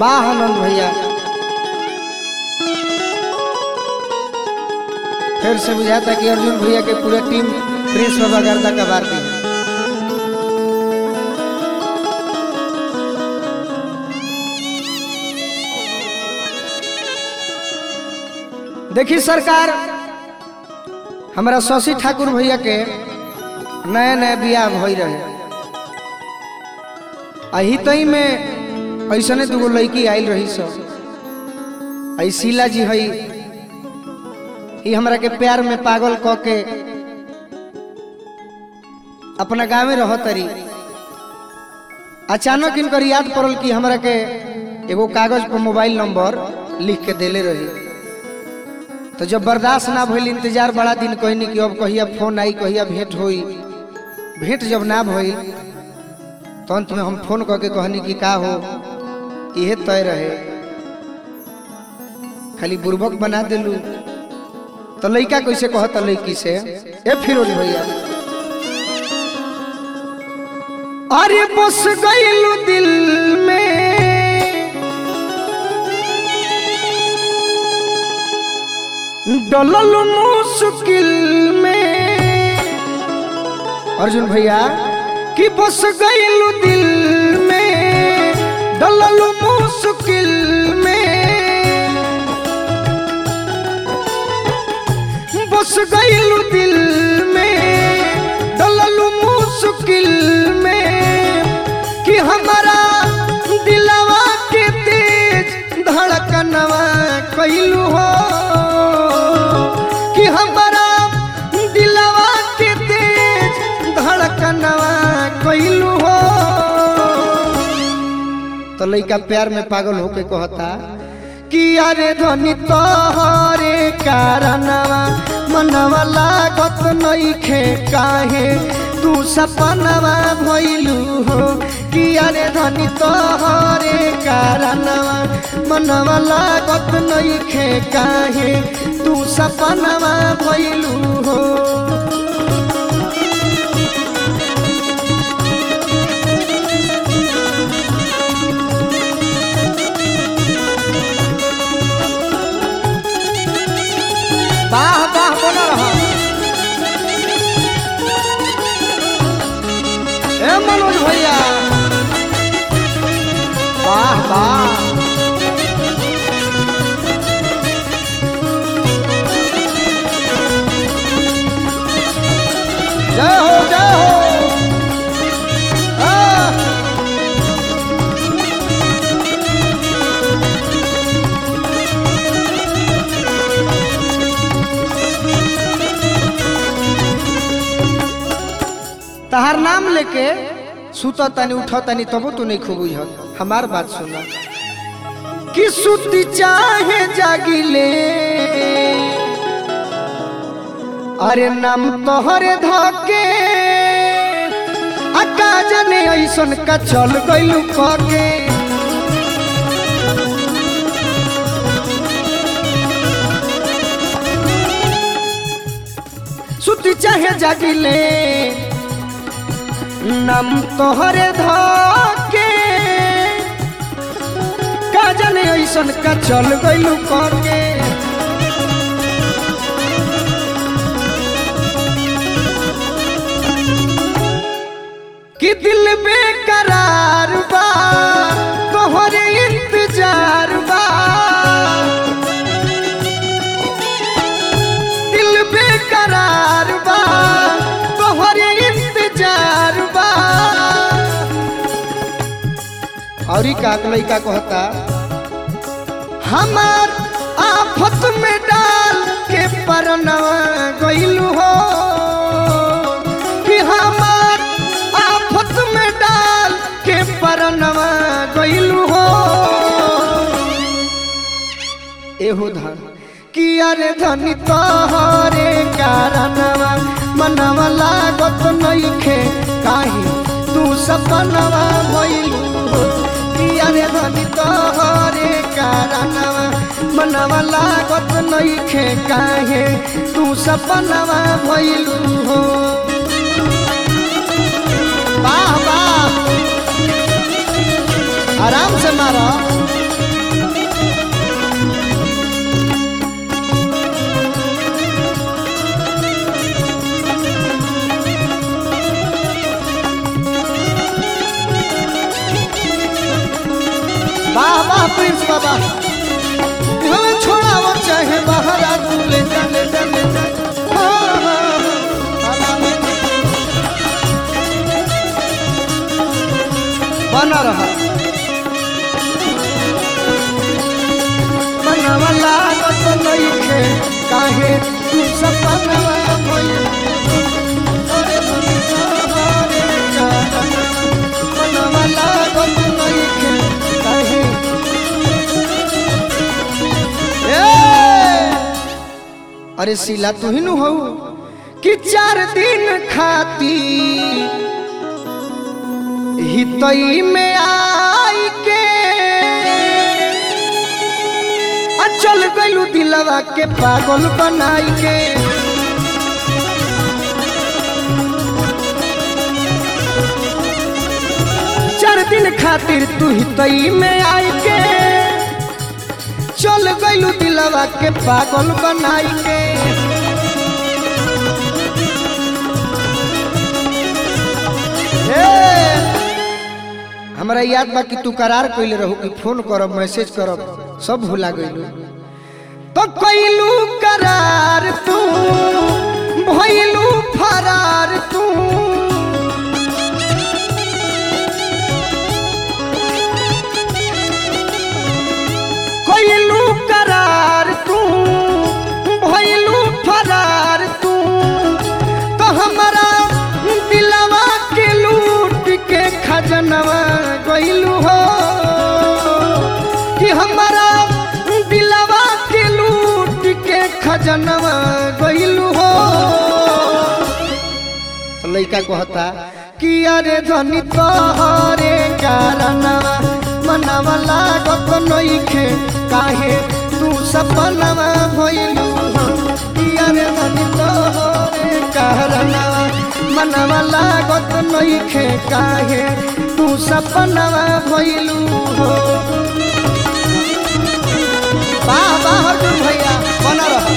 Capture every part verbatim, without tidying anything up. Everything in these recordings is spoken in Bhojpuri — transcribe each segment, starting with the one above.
वाह आनंद भैया, फिर से बुझाता कि अर्जुन भैया के पूरा टीम प्रेस बाबा गर्दा कबार दी। देखिए सरकार हमारा शशि ठाकुर भैया के नया नया बियाह भई रहे, अही तई में ऐसने दूगो लड़की आयल रही सब। आई शीला जी हई ही हमरा के प्यार में पागल क के अपना गाँव में रह तरी। अचानक इनकर याद पड़ल कि हमरा के एगो कागज पर मोबाइल नंबर लिख के देले रही। तो जब बर्दाश्त ना भइल, इंतजार बड़ा दिन कहनी कि अब कहिया फोन आई, कहिया भेंट होई। भेंट जब ना भइल तो अंत में हम फोन करके कहनी कि का हो, इहे तय रहे, खाली बुर्बक बना दिलू। तो लड़का कैसे कहता लड़की से, ए फिरोज भैया, अरे बस गइलू दिल में डलल मुश्किल में। अर्जुन भैया कि बस गइलू दिल में डलल मुश्किल में, बस गइलू दिल में डलल मुश्किल में। कि हमारा दिलवा के तेज धड़कनवा कइलू हो, कि हमारा दिलवा के तेज धड़कनवा कइलू हो। तो लइका प्यार में पागल होके कहता कि अरे धनी तोहरे कारणवा मनवा लागत नइखे काहे तू सपनवा भइलू हो। कि अरे धनी तोहरे कारणवा मनवा लागत नइखे काहे तू सपनवा भइलू हो। वाह वाह बोला रहा ए मनोज भैया, वाह वाह। जय हो जय हो। तहार नाम लेके सुत तनी उठ तनी तबो तू नहीं खूब बुझत। हमार बात सुना कि सुती चाहे जागिले, अरे नाम तोहरे धके अका जाने ऐसन का चल गइलू कके। सुती चाहे जागिले नाम तोहरे धके का जाने ऐसन का चल गइलू कके। कि दिल बेकरार बा तोहरे इंतजार बा, दिल बेकरार बा तोहरे इंतजार बा। और ही का लइका कहता हमार आफत में डाल के परनवा गइलू हो। कि हमार आफत में डाल के परनवा गइलू हो। एहो धन कि अरे धनी तोहरे कारणवा मनवा लागत नइखे काहे तू सपनवा भइलू हो। कि अरे धनी तोहरे कारणवा मनवा लागत नइखे काहे तू सपनवा भइलू हो। वाह वाह, आराम से मारो। वाह प्रिंस बाबा हमें छोड़ा वो चाहे बाहर आ तू ले जा ले जा ले जा हाँ, हाँ, हाँ, बना रहा मनवला तो नहीं खे काहे तू सपनवा भइल अरे तुम्हारे कारण मनवला तो नहीं खे काहे अरे शीला तू ही नु हो कि चार दिन खाती हितई में आई के चल गलू दिलवा के पागल बनाई के चार दिन खातिर तू हितई में आई के चल गलू दिलवा के पागल बनाई के हमरा याद बा कि तू करार कइले रहू कि फोन करब मैसेज करब सब भुला गइलू तो कइलू करार तू भइलू फरार तू कइलू करार तू भइलू फरार तू तो हमरा दिलवा के लूट के खजनवा गइलू हो कि हमरा दिलवा के लूट के खजनवा गइलू हो तो लइका कहता कि अरे धनी तोहरे कारणवा मनवा लागत नइखे काहे तू सपनवा भइलू हो कि अरे धनी तोहरे कारणवा मनवा लागत नइखे काहे तू सपनवा भइलू हो वाह वाह अर्जुन भैया बना रहा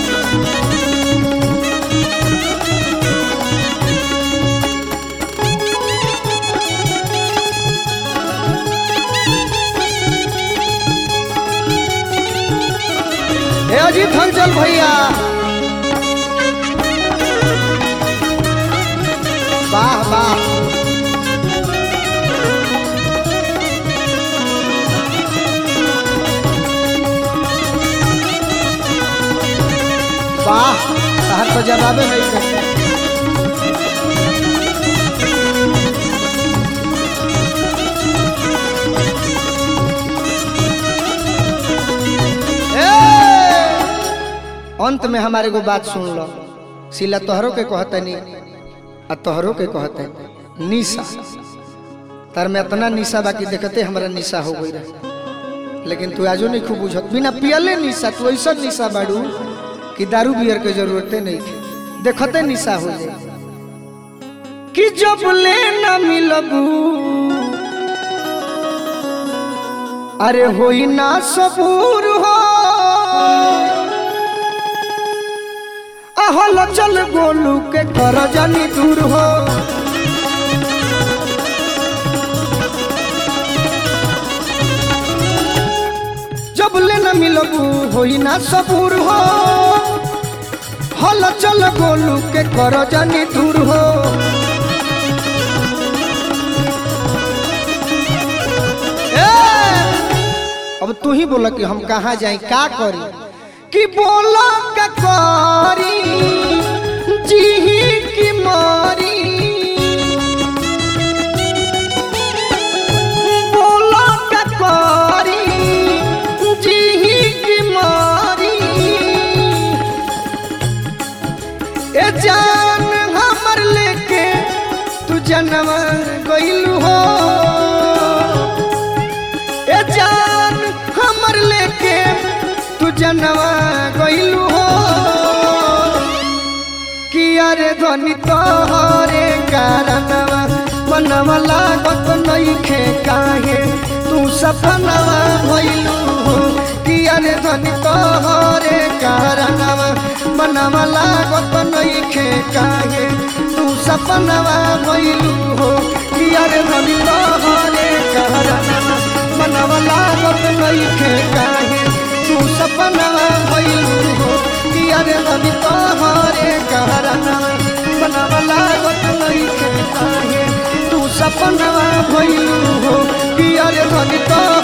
हे अजीत हंचल भैया वाह वाह वाह तहर तो जवाबे नहीं करते अंत में हमारे को बात सुन लो शीला तोहरों के कहते नहीं आ तोहरों के कहते निशा तार में इतना निशा बाकी देखते हमारा निशा हो गई रहे लेकिन तू आजो नहीं खूब बुझत बिना पियले निशा तू ऐसा निशा बाड़ू कि दारू बियर के जरूरते नहीं थी देखते निशा हो जाए कि जब ले न मिलबू अरे होई ना सबूर हो आहल चल गोलू के कर जानी दूर हो जब ले न मिलबू होई ना सबूर हो हल चल गोलू के कर जानी दूर हो ए! अब तू ही बोला कि हम कहाँ जाए का करी कि बोला का करी जी की मारी बोला का करी जी की मारी ए जान हमर लेके तू जन्म गइलू हो ए जान हमर लेके तू जन्म गइलू हो कि अरे ध्वनि तोहरे कारणवा मनवा लागत नइखे काहे तू सपनवा भइलू हो कि अरे ध्वनि तोहरे कारणवा मनवा लागत नइखे काहे तू सपनवा भइलू हो कि अरे ध्वनि तोहरे कारणवा मनवा लागत लागत नइखे काहे तू सपना भइलू हो कि अरे रवि तोहरे कहरना बनावा लागत नइखे काहे तू सपना भइलू हो कि अरे रवि